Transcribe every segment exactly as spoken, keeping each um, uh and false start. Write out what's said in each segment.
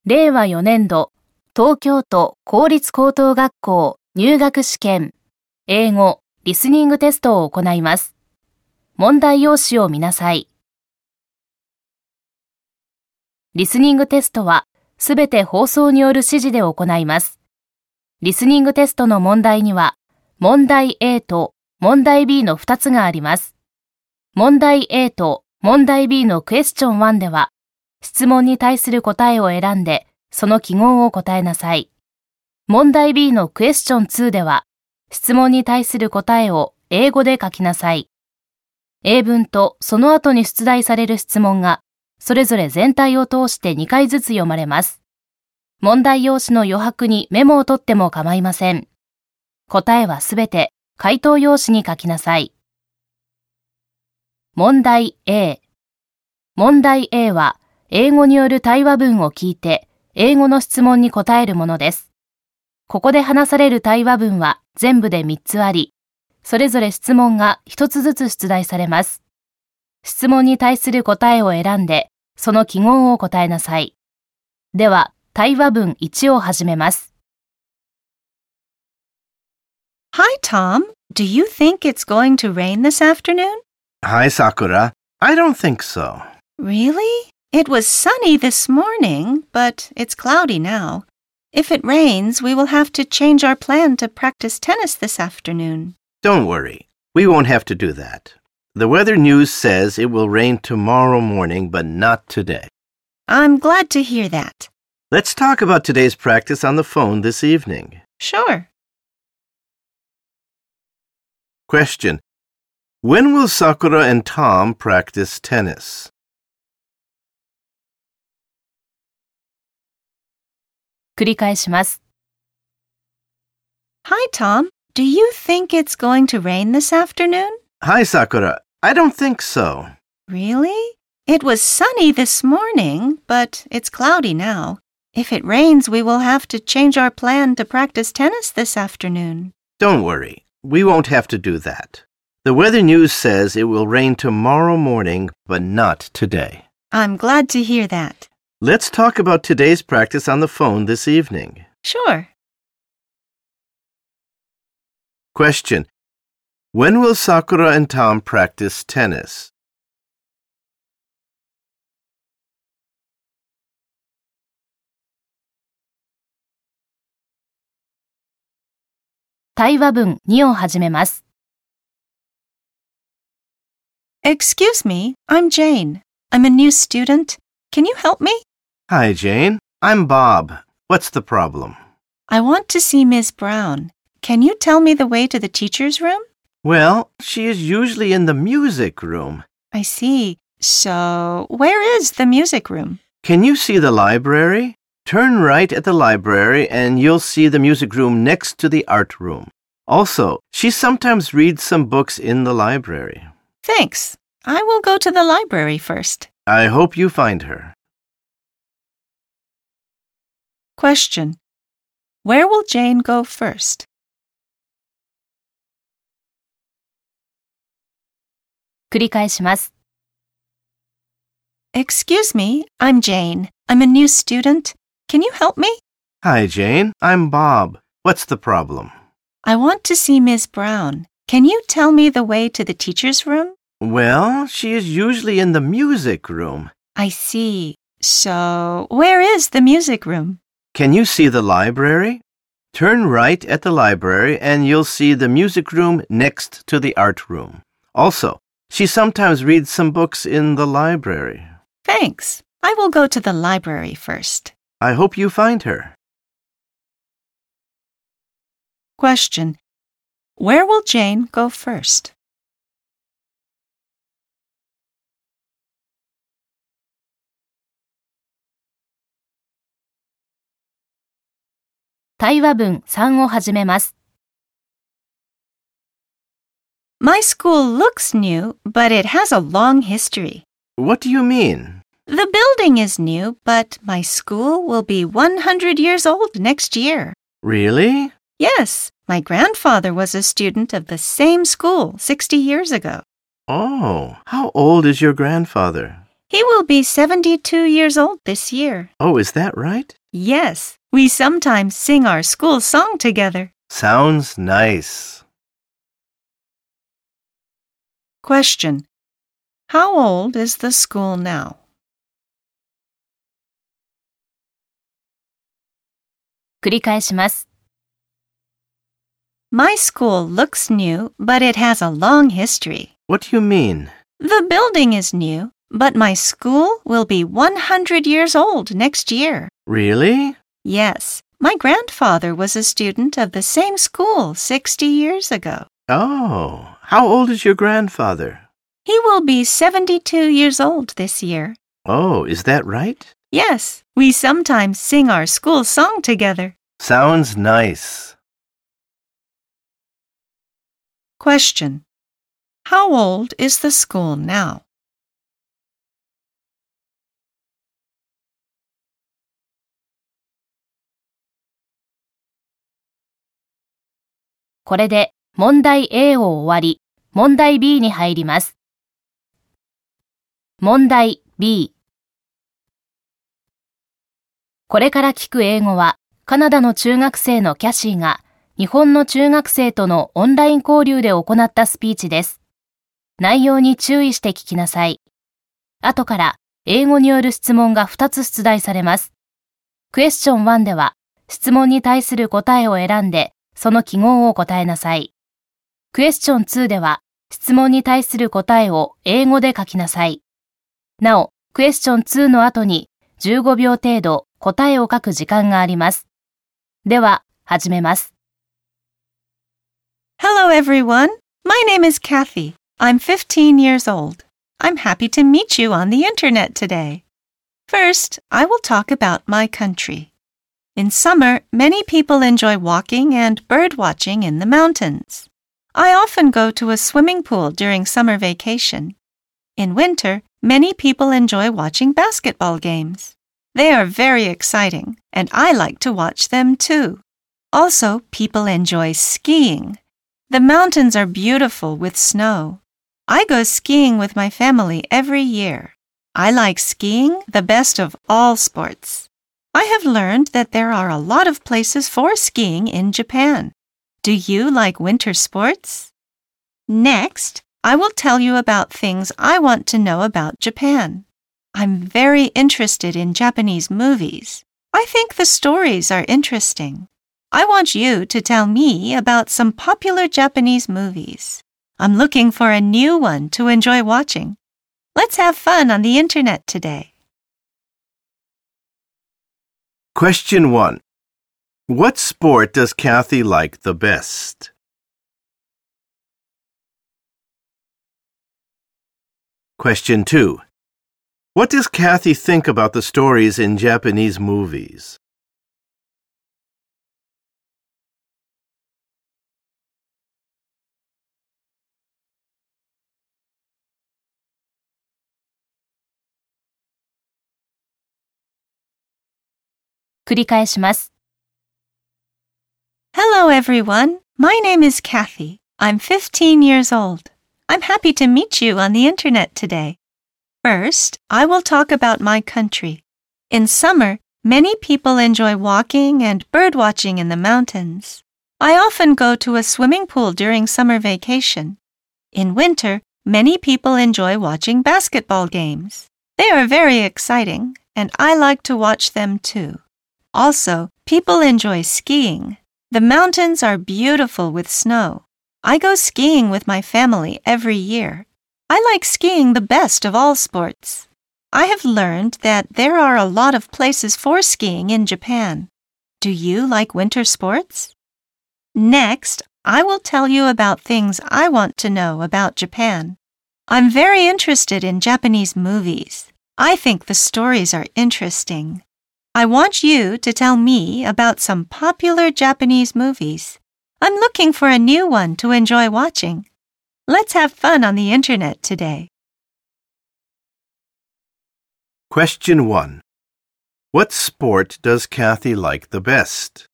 れいわよねんど東京都公立高等学校入学試験英語リスニングテストを行います。問題用紙を見なさい。リスニングテストはすべて放送による指示で行います。リスニングテストの問題には問題 A と問題 B のふたつがあります。問題 A と問題 B のクエスチョンいちでは質問に対する答えを選んでその記号を答えなさい。問題 B のクエスチョンにでは質問に対する答えを英語で書きなさい。英文とその後に出題される質問がそれぞれ全体を通してにかいずつ読まれます。問題用紙の余白にメモを取っても構いません。答えはすべて回答用紙に書きなさい。問題 A。問題 A は英語による対話文を聞いて英語の質問に答えるものです。ここで話される対話文は全部でみっつあり、それぞれ質問がひとつずつ出題されます。質問に対する答えを選んで、その記号を答えなさい。では、対話文いちを始めます。 Hi, Tom. Do you think it's going to rain this afternoon? Hi, Sakura. I don't think so. Really? It was sunny this morning, but it's cloudy now. If it rains, we will have to change our plan to practice tennis this afternoon. Don't worry. We won't have to do that. The weather news says it will rain tomorrow morning, but not today. I'm glad to hear that. Let's talk about today's practice on the phone this evening. Sure. Question. When will Sakura and Tom practice tennis? 繰り返します。 Hi, Tom. Do you think it's going to rain this afternoon? Hi, Sakura. I don't think so. Really? It was sunny this morning, but it's cloudy now. If it rains, we will have to change our plan to practice tennis this afternoon. Don't worry. We won't have to do that. The weather news says it will rain tomorrow morning, but not today. I'm glad to hear that. Let's talk about today's practice on the phone this evening. Sure. Question. When will Sakura and Tom practice tennis? 対話文にを始めます。 Excuse me, I'm Jane. I'm a new student. Can you help me? Hi, Jane. I'm Bob. What's the problem? I want to see Miss Brown. Can you tell me the way to the teacher's room? Well, she is usually in the music room. I see. So, where is the music room? Can you see the library? Turn right at the library and you'll see the music room next to the art room. Also, she sometimes reads some books in the library. Thanks. I will go to the library first. I hope you find her. Question. Where will Jane go first? 繰り返します。 Excuse me, I'm Jane. I'm a new student. Can you help me? Hi, Jane. I'm Bob. What's the problem? I want to see Miss Brown. Can you tell me the way to the teacher's room? Well, she is usually in the music room. I see. So, where is the music room? Can you see the library? Turn right at the library and you'll see the music room next to the art room. Also, she sometimes reads some books in the library. Thanks. I will go to the library first. I hope you find her. Question. Where will Jane go first? 対話文さんを始めます。 My school looks new, but it has a long history. What do you mean? The building is new, but my school will be one hundred years old next year. Really? Yes, my grandfather was a student of the same school sixty years ago. Oh, how old is your grandfather? He will be seventy-two years old this year. Oh, is that right? Yes, we sometimes sing our school song together. Sounds nice. Question. How old is the school now? 繰り返します。 My school looks new, but it has a long history. What do you mean? The building is new, but my school will be one hundred years old next year. Really? Yes, my grandfather was a student of the same school sixty years ago. Oh, how old is your grandfather? He will be seventy-two years old this year. Oh, is that right? Yes, we sometimes sing our school song together. Sounds nice. Question. How old is the school now? これで問題 A を終わり、問題 B に入ります。問題 B。これから聞く英語は、カナダの中学生のキャシーが、日本の中学生とのオンライン交流で行ったスピーチです。内容に注意して聞きなさい。後から、英語による質問がふたつ出題されます。クエスチョンいちでは、質問に対する答えを選んで、その記号を答えなさい。クエスチョンにでは、質問に対する答えを英語で書きなさい。なお、クエスチョンにの後にじゅうごびょう程度答えを書く時間があります。では、始めます。 Hello everyone. My name is Kathy. I'm fifteen years old. I'm happy to meet you on the internet today. First, I will talk about my country. In summer, many people enjoy walking and bird watching in the mountains. I often go to a swimming pool during summer vacation. In winter, many people enjoy watching basketball games. They are very exciting, and I like to watch them too. Also, people enjoy skiing. The mountains are beautiful with snow. I go skiing with my family every year. I like skiing the best of all sports. I have learned that there are a lot of places for skiing in Japan. Do you like winter sports? Next, I will tell you about things I want to know about Japan. I'm very interested in Japanese movies. I think the stories are interesting. I want you to tell me about some popular Japanese movies. I'm looking for a new one to enjoy watching. Let's have fun on the internet today. Question one. What sport does Kathy like the best? Question two. What does Kathy think about the stories in Japanese movies? 繰り返します。 Hello everyone. My name is Kathy. I'm fifteen years old. I'm happy to meet you on the internet today. First, I will talk about my country. In summer, many people enjoy walking and bird watching in the mountains. I often go to a swimming pool during summer vacation. In winter, many people enjoy watching basketball games. They are very exciting, and I like to watch them too. Also, people enjoy skiing. The mountains are beautiful with snow. I go skiing with my family every year. I like skiing the best of all sports. I have learned that there are a lot of places for skiing in Japan. Do you like winter sports? Next, I will tell you about things I want to know about Japan. I'm very interested in Japanese movies. I think the stories are interesting. I want you to tell me about some popular Japanese movies. I'm looking for a new one to enjoy watching. Let's have fun on the internet today. Question one. What sport does Kathy like the best?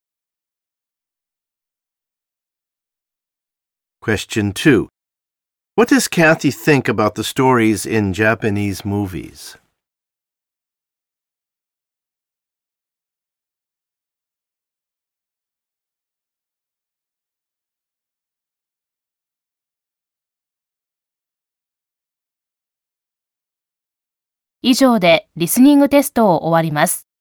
Question two. What does Kathy think about the stories in Japanese movies? 以上でリスニングテストを終わります。